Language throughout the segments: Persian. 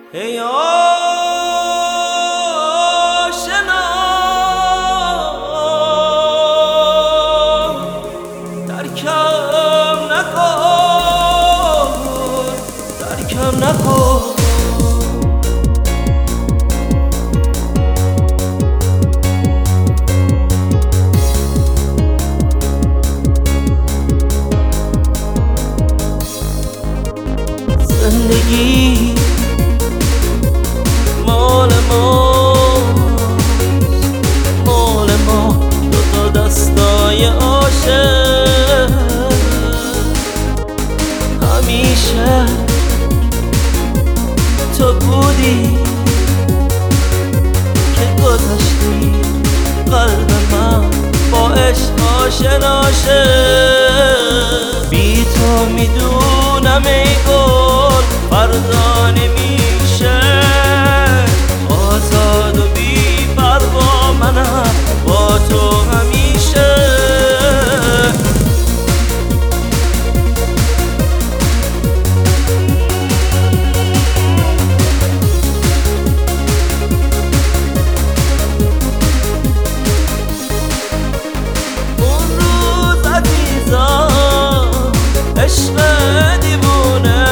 ای آشنا ترکم نکن زندگی مال ما دوتا دستای عاشق همیشه تو بودی که گذاشتی قلب من با عشق آشنا شد. بی تو میدونم ای گل فردا نمیشه آزاد و بی پروا منم با تو همیشه. اون روز عزیزم عشق دیوونه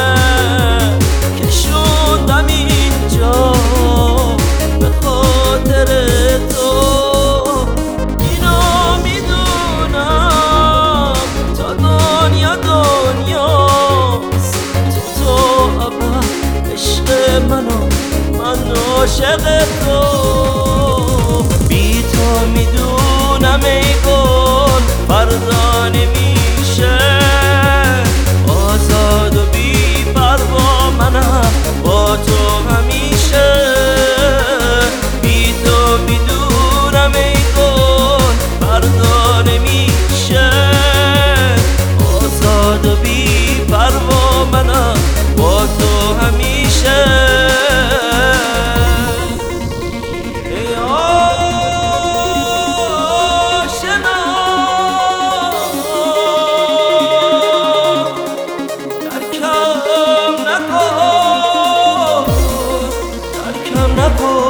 کشوندم اینجا به خاطر تو. اینو میدونم تا دنیا تو ابد عشق منو من عاشق تو. بی تو میدونم ای گل فردا نمیشه آزاد و بی پروا منم با تو همیشه. بی تو میدونم ای گل فردا نمیشه آزاد و بی پروا منم با تو همیشه. ای آشنا ترکم نکن